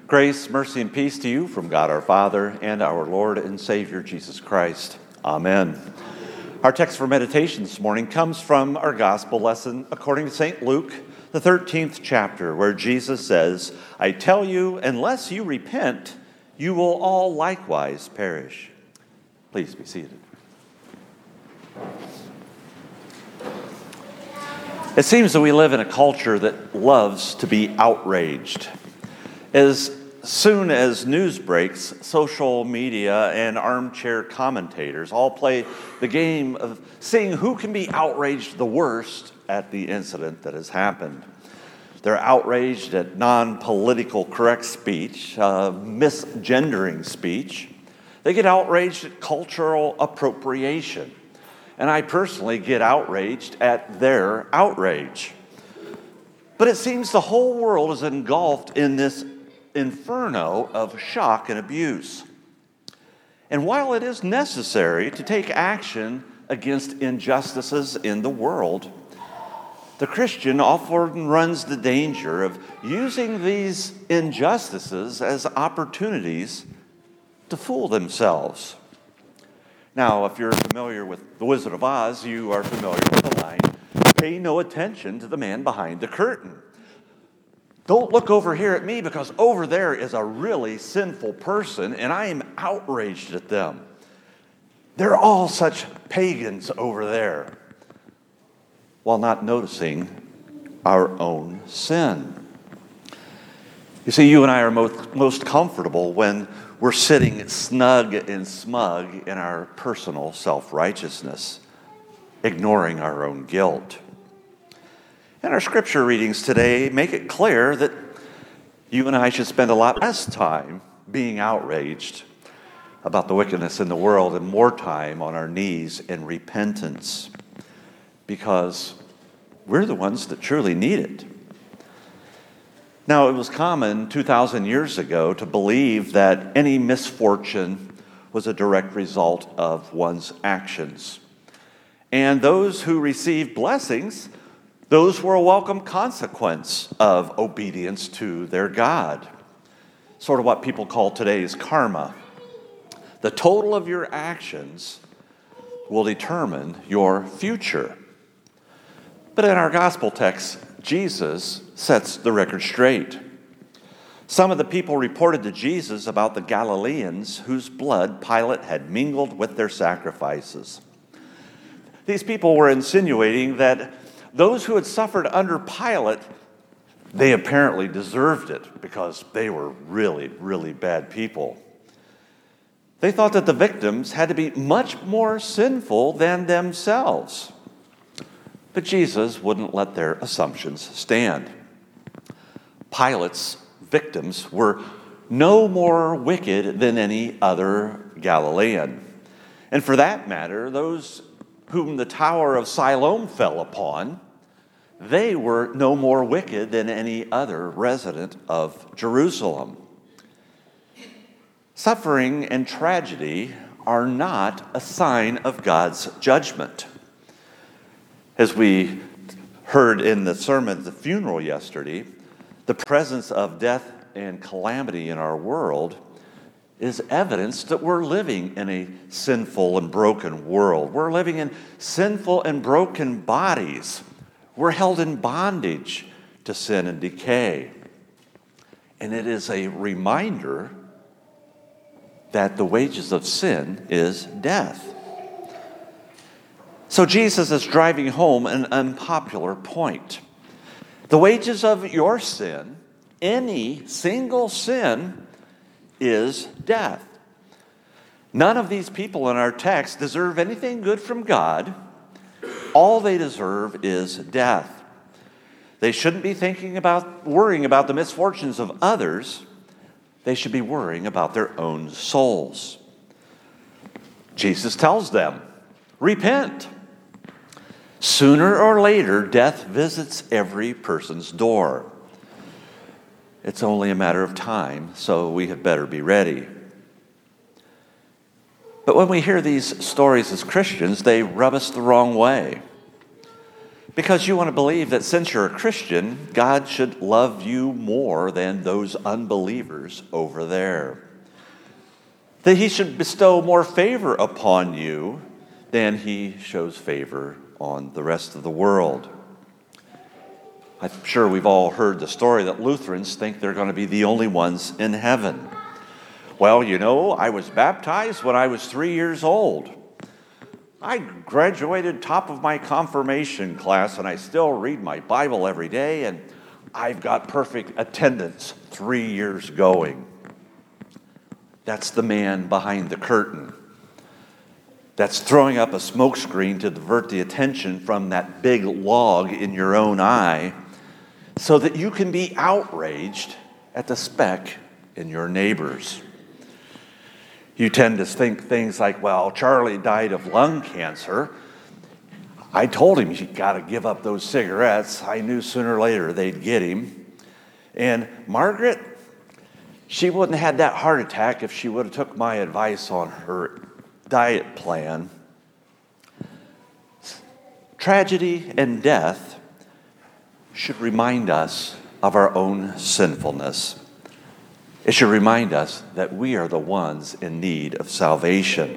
Grace, mercy, and peace to you from God our Father and our Lord and Savior Jesus Christ. Amen. Our text for meditation this morning comes from our gospel lesson according to St. Luke, the 13th chapter, where Jesus says, "I tell you, unless you repent, you will all likewise perish." Please be seated. It seems that we live in a culture that loves to be outraged. As soon as news breaks, social media and armchair commentators all play the game of seeing who can be outraged the worst at the incident that has happened. They're outraged at non-political correct speech, misgendering speech. They get outraged at cultural appropriation. And I personally get outraged at their outrage. But it seems the whole world is engulfed in this inferno of shock and abuse. And while it is necessary to take action against injustices in the world, the Christian often runs the danger of using these injustices as opportunities to fool themselves. Now, if you're familiar with The Wizard of Oz, you are familiar with the line, "Pay no attention to the man behind the curtain." Don't look over here at me because over there is a really sinful person and I am outraged at them. They're all such pagans over there, while not noticing our own sin. You see, you and I are most comfortable when we're sitting snug and smug in our personal self-righteousness, ignoring our own guilt. And our scripture readings today make it clear that you and I should spend a lot less time being outraged about the wickedness in the world and more time on our knees in repentance, because we're the ones that truly need it. Now, it was common 2,000 years ago to believe that any misfortune was a direct result of one's actions. And those who received blessings, those were a welcome consequence of obedience to their God. Sort of what people call today's karma. The total of your actions will determine your future. But in our gospel text, Jesus sets the record straight. Some of the people reported to Jesus about the Galileans whose blood Pilate had mingled with their sacrifices. These people were insinuating that those who had suffered under Pilate, they apparently deserved it because they were really, really bad people. They thought that the victims had to be much more sinful than themselves. But Jesus wouldn't let their assumptions stand. Pilate's victims were no more wicked than any other Galilean. And for that matter, those whom the Tower of Siloam fell upon, they were no more wicked than any other resident of Jerusalem. Suffering and tragedy are not a sign of God's judgment. As we heard in the sermon at the funeral yesterday, the presence of death and calamity in our world is evidence that we're living in a sinful and broken world. We're living in sinful and broken bodies. We're held in bondage to sin and decay. And it is a reminder that the wages of sin is death. So Jesus is driving home an unpopular point. The wages of your sin, any single sin, is death. None of these people in our text deserve anything good from God. All they deserve is death. They shouldn't be worrying about the misfortunes of others. They should be worrying about their own souls. Jesus tells them, repent. Sooner or later, death visits every person's door. It's only a matter of time, so we had better be ready. But when we hear these stories as Christians, they rub us the wrong way. Because you want to believe that since you're a Christian, God should love you more than those unbelievers over there. That he should bestow more favor upon you than he shows favor on the rest of the world. I'm sure we've all heard the story that Lutherans think they're going to be the only ones in heaven. Well, I was baptized when I was 3 years old. I graduated top of my confirmation class, and I still read my Bible every day, and I've got perfect attendance 3 years going. That's the man behind the curtain. That's throwing up a smokescreen to divert the attention from that big log in your own eye so that you can be outraged at the speck in your neighbors. You tend to think things like, well, Charlie died of lung cancer. I told him he's got to give up those cigarettes. I knew sooner or later they'd get him. And Margaret, she wouldn't have had that heart attack if she would have took my advice on her diet plan. Tragedy and death should remind us of our own sinfulness. It should remind us that we are the ones in need of salvation.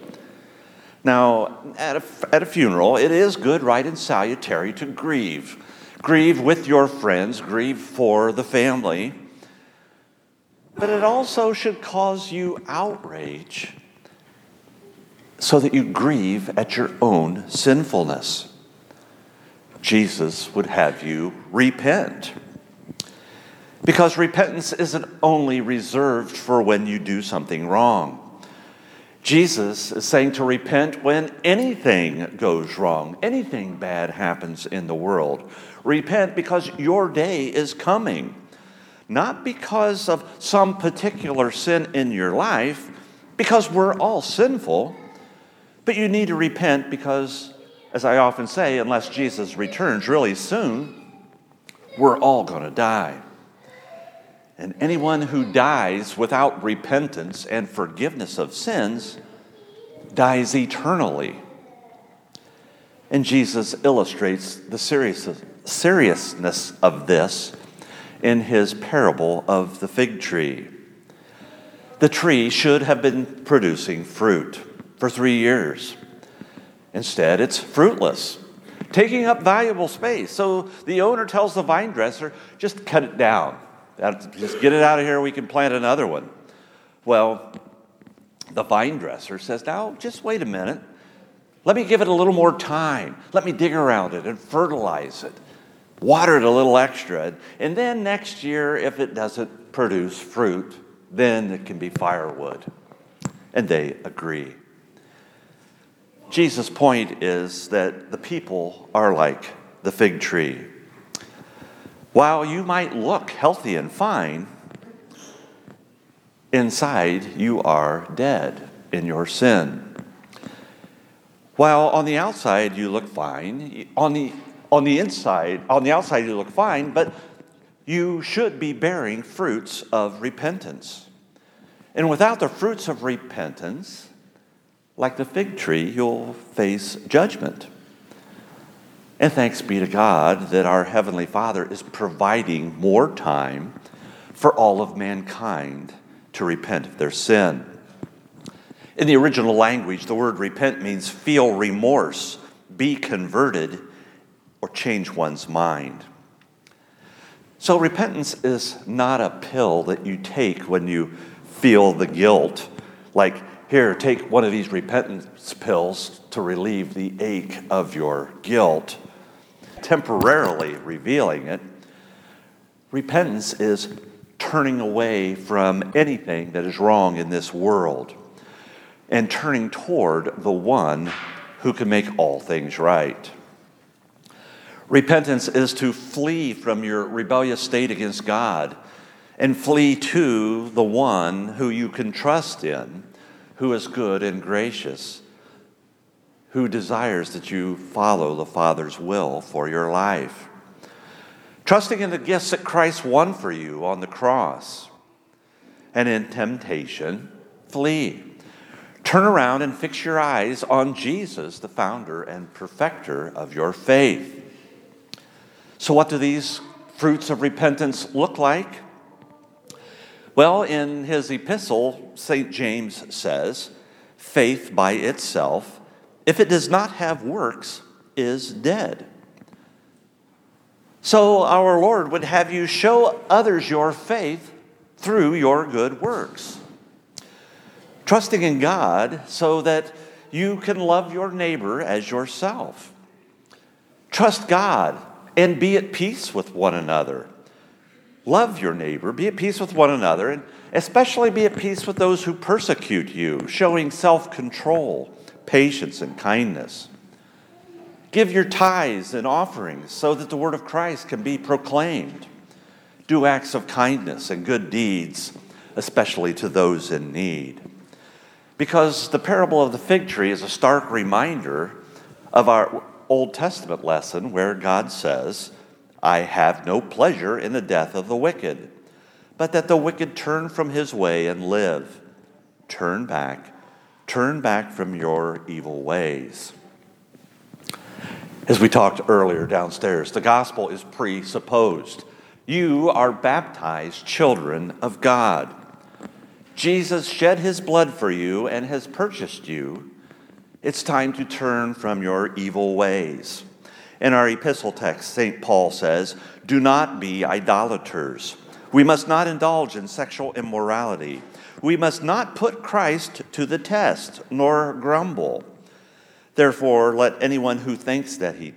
Now, at a funeral, it is good, right, and salutary to grieve. Grieve with your friends, grieve for the family. But it also should cause you outrage so that you grieve at your own sinfulness. Jesus would have you repent. Because repentance isn't only reserved for when you do something wrong. Jesus is saying to repent when anything goes wrong, anything bad happens in the world. Repent because your day is coming. Not because of some particular sin in your life, because we're all sinful, but you need to repent because, as I often say, unless Jesus returns really soon, we're all going to die. And anyone who dies without repentance and forgiveness of sins dies eternally. And Jesus illustrates the seriousness of this in his parable of the fig tree. The tree should have been producing fruit for 3 years. Instead, it's fruitless, taking up valuable space. So the owner tells the vine dresser, just cut it down. Just get it out of here, we can plant another one. Well, the vine dresser says, now, just wait a minute. Let me give it a little more time. Let me dig around it and fertilize it. Water it a little extra. And then next year, if it doesn't produce fruit, then it can be firewood. And they agree. Jesus' point is that the people are like the fig tree. While you might look healthy and fine, inside you are dead in your sin. While on the outside you look fine, on the outside you look fine, but you should be bearing fruits of repentance. And without the fruits of repentance, like the fig tree, you'll face judgment. And thanks be to God that our Heavenly Father is providing more time for all of mankind to repent of their sin. In the original language, the word repent means feel remorse, be converted, or change one's mind. So repentance is not a pill that you take when you feel the guilt. Like, here, take one of these repentance pills to relieve the ache of your guilt, temporarily revealing it. Repentance is turning away from anything that is wrong in this world and turning toward the one who can make all things right. Repentance is to flee from your rebellious state against God and flee to the one who you can trust in, who is good and gracious, who desires that you follow the Father's will for your life. Trusting in the gifts that Christ won for you on the cross. And in temptation, flee. Turn around and fix your eyes on Jesus, the founder and perfecter of your faith. So what do these fruits of repentance look like? Well, in his epistle, St. James says, faith by itself, if it does not have works, is dead. So our Lord would have you show others your faith through your good works. Trusting in God so that you can love your neighbor as yourself. Trust God and be at peace with one another. Love your neighbor, be at peace with one another, and especially be at peace with those who persecute you, showing self-control, patience, and kindness. Give your tithes and offerings so that the word of Christ can be proclaimed. Do acts of kindness and good deeds, especially to those in need. Because the parable of the fig tree is a stark reminder of our Old Testament lesson where God says, I have no pleasure in the death of the wicked, but that the wicked turn from his way and live. Turn back from your evil ways. As we talked earlier downstairs, the gospel is presupposed. You are baptized children of God. Jesus shed his blood for you and has purchased you. It's time to turn from your evil ways. In our epistle text, St. Paul says, do not be idolaters. We must not indulge in sexual immorality. We must not put Christ to the test, nor grumble. Therefore, let anyone who thinks that he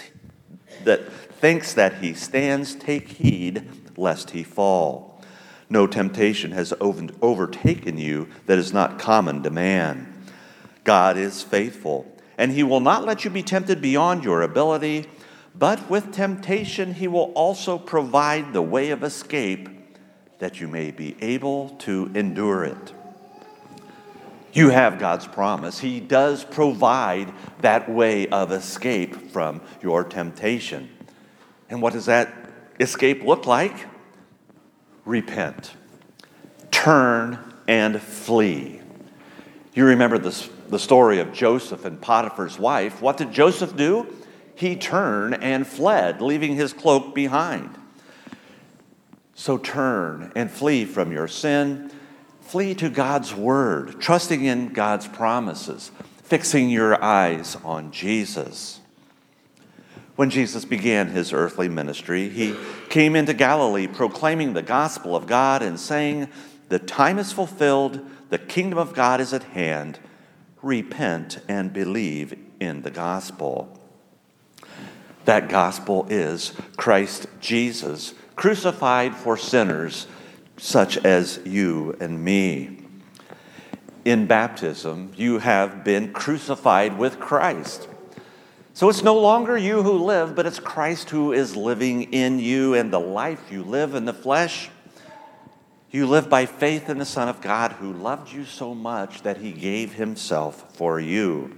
stands take heed lest he fall. No temptation has overtaken you that is not common to man. God is faithful, and he will not let you be tempted beyond your ability, but with temptation he will also provide the way of escape that you may be able to endure it. You have God's promise. He does provide that way of escape from your temptation. And what does that escape look like? Repent. Turn and flee. You remember the story of Joseph and Potiphar's wife. What did Joseph do? He turned and fled, leaving his cloak behind. So turn and flee from your sin. Flee to God's word, trusting in God's promises, fixing your eyes on Jesus. When Jesus began his earthly ministry, he came into Galilee proclaiming the gospel of God and saying, the time is fulfilled, the kingdom of God is at hand. Repent and believe in the gospel. That gospel is Christ Jesus, crucified for sinners such as you and me. In baptism, you have been crucified with Christ. So it's no longer you who live, but it's Christ who is living in you, and the life you live in the flesh, you live by faith in the Son of God who loved you so much that he gave himself for you.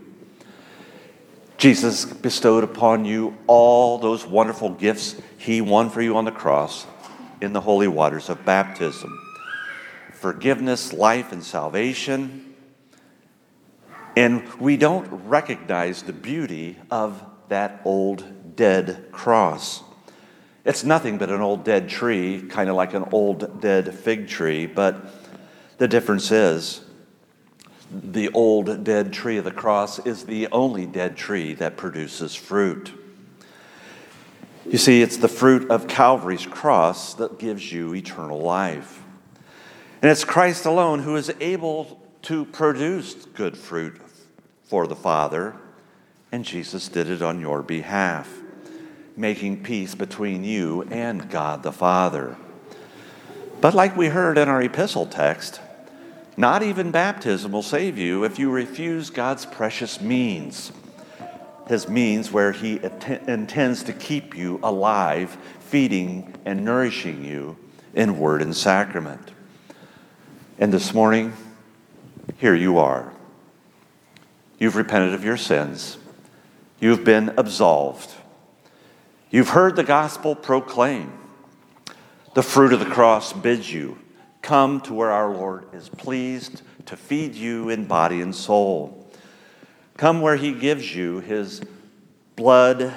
Jesus bestowed upon you all those wonderful gifts he won for you on the cross in the holy waters of baptism. Forgiveness, life, and salvation. And we don't recognize the beauty of that old dead cross. It's nothing but an old dead tree, kind of like an old dead fig tree, but the difference is the old dead tree of the cross is the only dead tree that produces fruit. You see, it's the fruit of Calvary's cross that gives you eternal life. And it's Christ alone who is able to produce good fruit for the Father, and Jesus did it on your behalf, making peace between you and God the Father. But like we heard in our epistle text, not even baptism will save you if you refuse God's precious means. His means where he intends to keep you alive, feeding and nourishing you in word and sacrament. And this morning, here you are. You've repented of your sins. You've been absolved. You've heard the gospel proclaimed. The fruit of the cross bids you come to where our Lord is pleased to feed you in body and soul. Come where he gives you his blood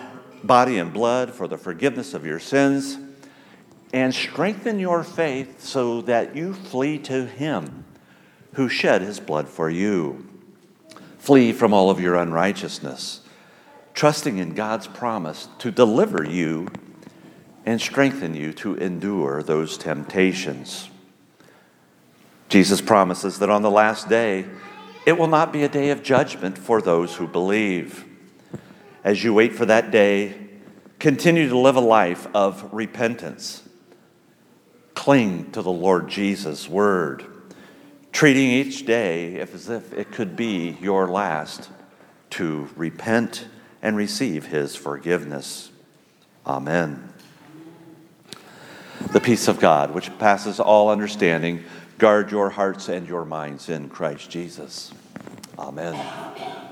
body and blood for the forgiveness of your sins, and strengthen your faith so that you flee to him who shed his blood for you. Flee from all of your unrighteousness, trusting in God's promise to deliver you and strengthen you to endure those temptations. Jesus promises that on the last day, it will not be a day of judgment for those who believe. As you wait for that day, continue to live a life of repentance. Cling to the Lord Jesus' word, treating each day as if it could be your last, to repent and receive his forgiveness. Amen. The peace of God, which passes all understanding, guard your hearts and your minds in Christ Jesus. Amen.